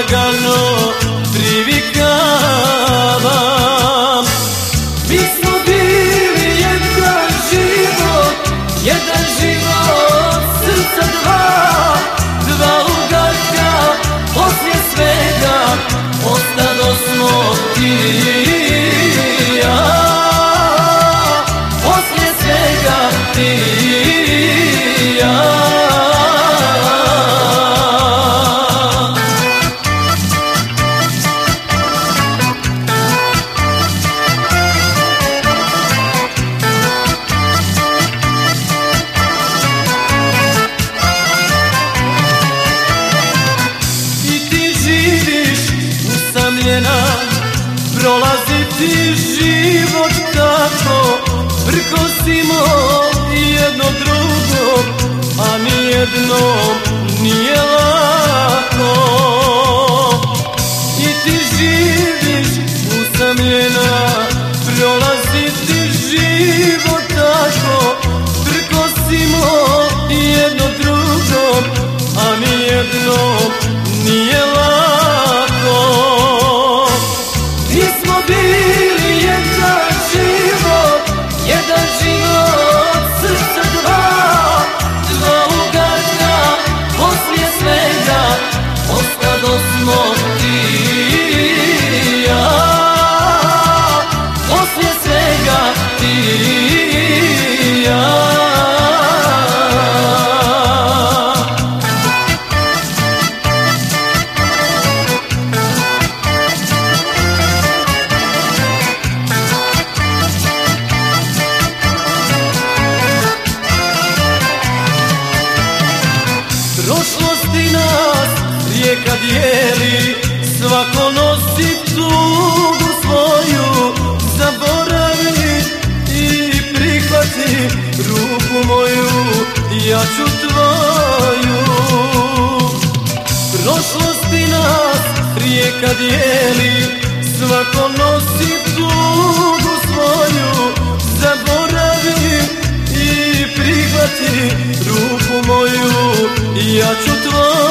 lagano privikavam. Mi smo bili jedan život, srca dva ugatka, poslije svega ostadosmo ti i ja. Poslije svega ti i ja. Prolazi ti život tako, prkosimo jedno drugom, a nijednom nije lako. I ti živiš usamljena, prolazi ti život tako, prkosimo jedno drugom, a nijednom nije lako. Bili jedan život, srca dva ugatka, poslije svega ostadosmo ti i ja. Poslije svega ti i ja. Prošlosti nas rijeka dijeli, svako nosi tugu svoju. Zaboravi i prihvati ruku moju, ja ću tvoju. Prošlosti nas rijeka dijeli, svako nosi tugu svoju. Zaboravi i prihvati ruku moju, ja ću tvoju.